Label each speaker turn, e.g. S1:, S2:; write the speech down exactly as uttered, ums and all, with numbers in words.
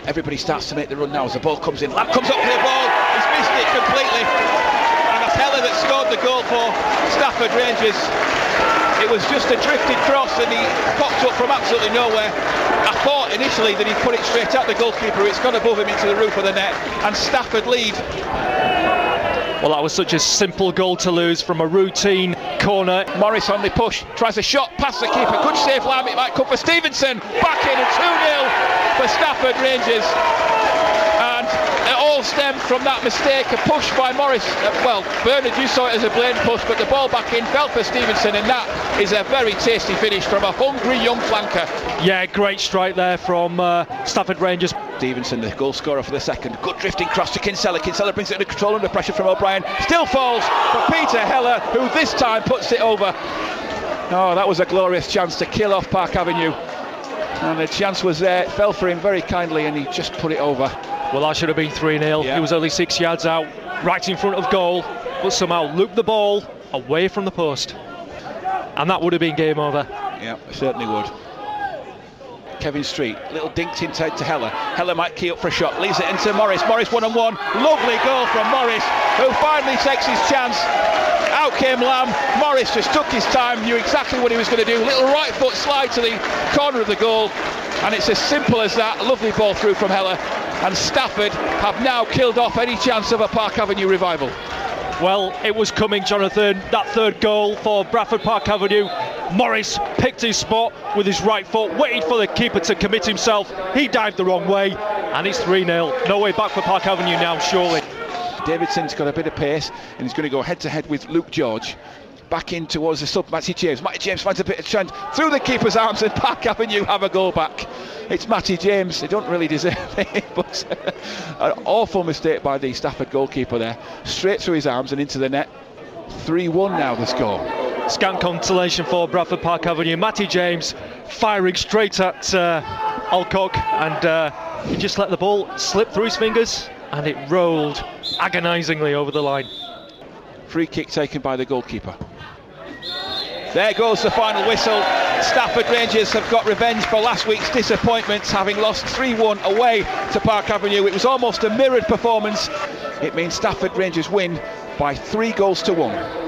S1: Everybody starts to make the run now as the ball comes in. Lamb comes up for the ball, he's missed it completely. And that's Heller that scored the goal for Stafford Rangers. It was just a drifted cross and he popped up from absolutely nowhere. I thought initially that he put it straight at the goalkeeper. It's gone above him into the roof of the net, and Stafford lead.
S2: Well, that was such a simple goal to lose from a routine corner.
S1: Morris on the push, tries a shot past the keeper. Good save, Lamb. It might come for Stevenson. Back in, and two nil for Stafford Rangers. And it all stemmed from that mistake, a push by Morris. Uh, well, Bernard, you saw it as a blatant push, but the ball back in fell for Stevenson, and that is a very tasty finish from a hungry young flanker.
S2: Yeah, great strike there from uh, Stafford Rangers.
S1: Stevenson, the goal scorer for the second. Good drifting cross to Kinsella. Kinsella brings it under control under pressure from O'Brien. Still falls for Peter Heller, who this time puts it over. Oh, that was a glorious chance to kill off Park Avenue. And the chance was there. It fell for him very kindly, and he just put it over.
S2: Well, that should have been three nil.
S1: Yeah.
S2: He was only six yards out, right in front of goal, but somehow looped the ball away from the post. And that would have been game over.
S1: Yeah, certainly would. Kevin Street, little dinked inside to Heller. Heller might key up for a shot, leaves it into Morris. Morris one on one. Lovely goal from Morris, who finally takes his chance. Out came Lamb. Morris just took his time, knew exactly what he was going to do. Little right foot slide to the corner of the goal, and it's as simple as that. Lovely ball through from Heller, and Stafford have now killed off any chance of a Park Avenue revival.
S2: Well, it was coming, Jonathan. That third goal for Bradford Park Avenue. Morris picked his spot with his right foot, waited for the keeper to commit himself. He dived the wrong way, and it's three nil. No way back for Park Avenue now, surely.
S1: Davidson's got a bit of pace, and he's going to go head to head with Luke George. Back in towards the sub, Matty James. Matty James finds a bit of strength through the keeper's arms, and Park Avenue have a goal back. It's Matty James. They don't really deserve it, but an awful mistake by the Stafford goalkeeper there. Straight through his arms and into the net. three one now the score.
S2: Scant consolation for Bradford Park Avenue. Matty James firing straight at uh, Alcock, and uh, he just let the ball slip through his fingers, and it rolled agonisingly over the line.
S1: Free kick taken by the goalkeeper. There goes the final whistle. Stafford Rangers have got revenge for last week's disappointments, having lost three one away to Park Avenue. It was almost a mirrored performance. It means Stafford Rangers win by three goals to one.